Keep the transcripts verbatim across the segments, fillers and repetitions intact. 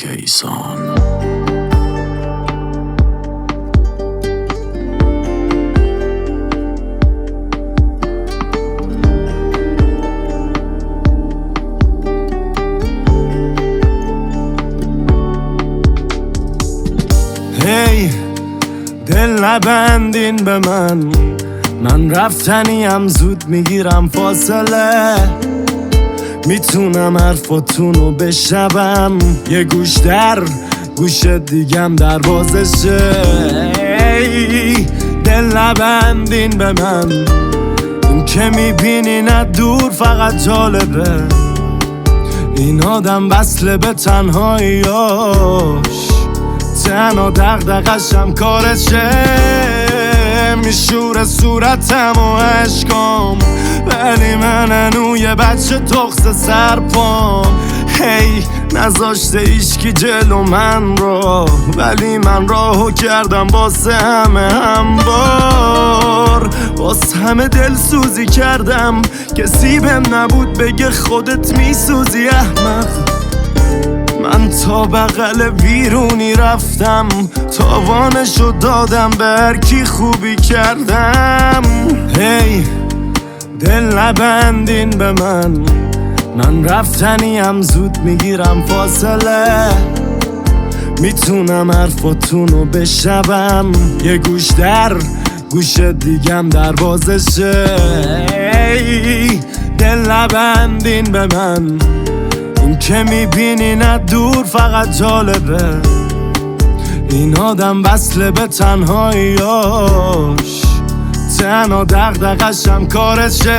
کیسان. هی دل نبندین به من، من رفتنیم زود میگیرم فاصله. میتونم حرفاتونو بشنوم، یه گوش در گوش دیگم دروازشه. هی دل نبندین به من، این که میبینی نه دور فقط جالبه. این آدم وصله به تنهاییاش، تنها دغدغه‌شم کارشه. میشوره صورتم و عشقام، ولی من هنو یه بچه تخص سرپام. هی نذاشته ایشکی جلو من را، ولی من راهو کردم واسه همه همبار. واسه همه دل سوزی کردم، کسی بهم نبود بگه خودت میسوزی احمق. من تا بغل بیرونی رفتم، تاوانشو دادم به هر کی خوبی کردم. هی دل نبندین به من، من رفتنیم زود میگیرم فاصله. میتونم حرفاتونو بشنوم، یه گوش در گوش دیگم دروازشه. هی دل نبندین به من، این که میبینی نه دور فقط جالبه. این آدم وصله به تنهاییاش، تنها دغدغه‌شم کارشه.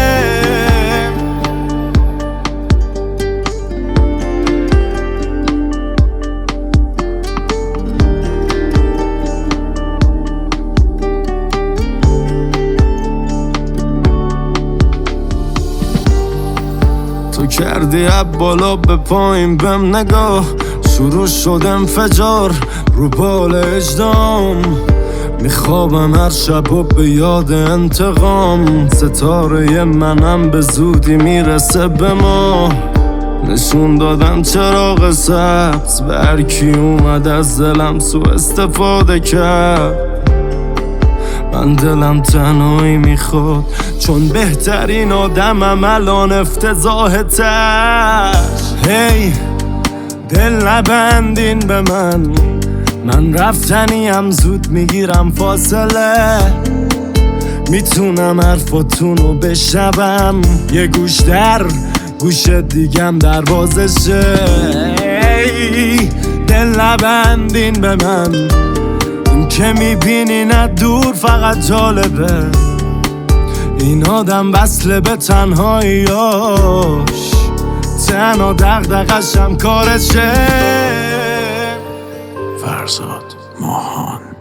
تو کردی اب بالا به پایین بهم نگاه، شروع شد انفجار رو بال اجدام. میخوابم هر شب و به یاد انتقام، ستاره منم به زودی میرسه به ما. نشون دادم چراغ سبز به هر کی اومد از دلم سو استفاده کرد. من دلم تنهایی میخواد، چون بهترین آدمم الان افتضاح تر. هی دل نبندین به من، من رفتنیم زود میگیرم فاصله. میتونم حرفاتونو بشنوم، یه گوش در گوش دیگم دروازشه. هی دل نبندین به من، این که میبینی نه دور فقط جالبه. این آدم وصله به تنهاییاش، تنها دغدغه‌شم کارشه. فرزاد ماهان.